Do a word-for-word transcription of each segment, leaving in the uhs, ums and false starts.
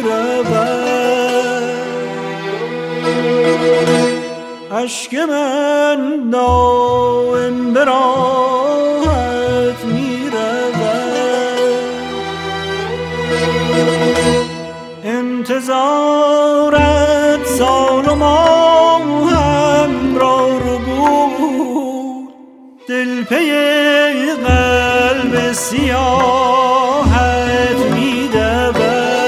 اشک من دائم به راهت می رود، انتظارت سال و ماهم را رو بود، دل پی قلب سیاهت می دود.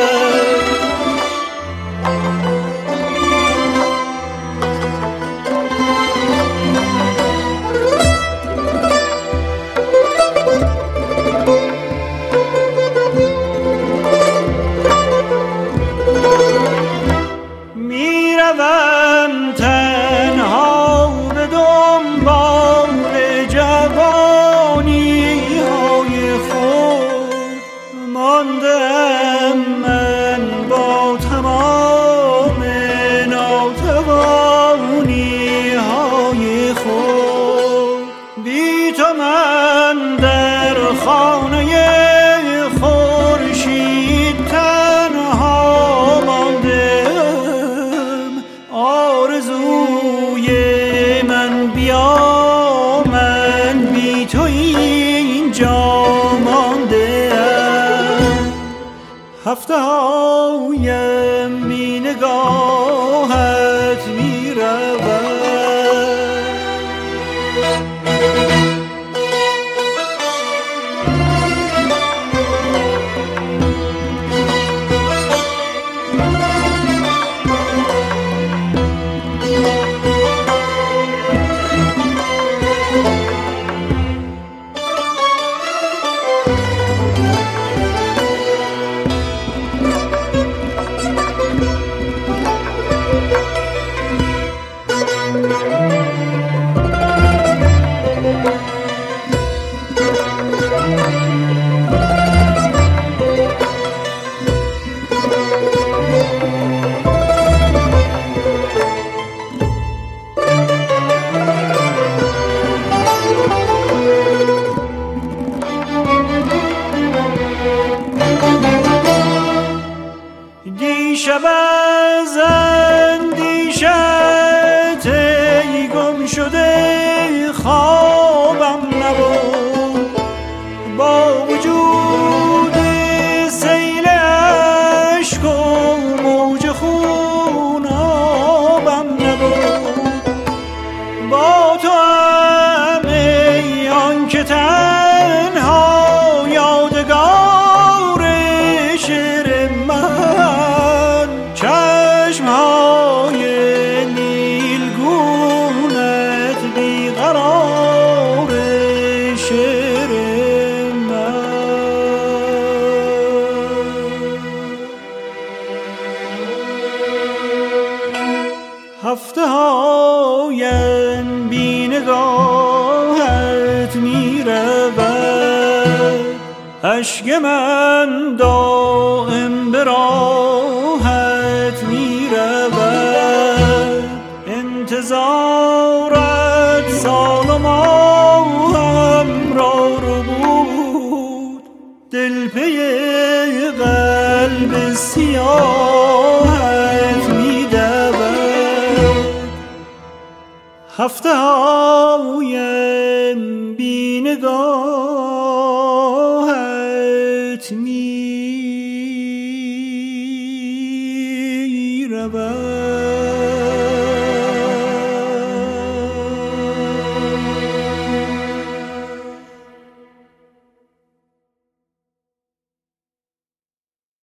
هفته هایم بی نگاهت می رود. دیشب از اندیشت ای گم شده خوابم نبود، با وجود سیل اشک و موج خون آبم نبود. با تو هم ای آن که تنها یادگار شعر من، چشمهای نیلگونت بیقرار شعر من. هفته هایم بی نگاهت می رود، اشک من دائم به راهت می رود، انتظارت سال و ماهم را رو بود، دل پی قلب سیاهت می دود. هفته هایم بی نگاه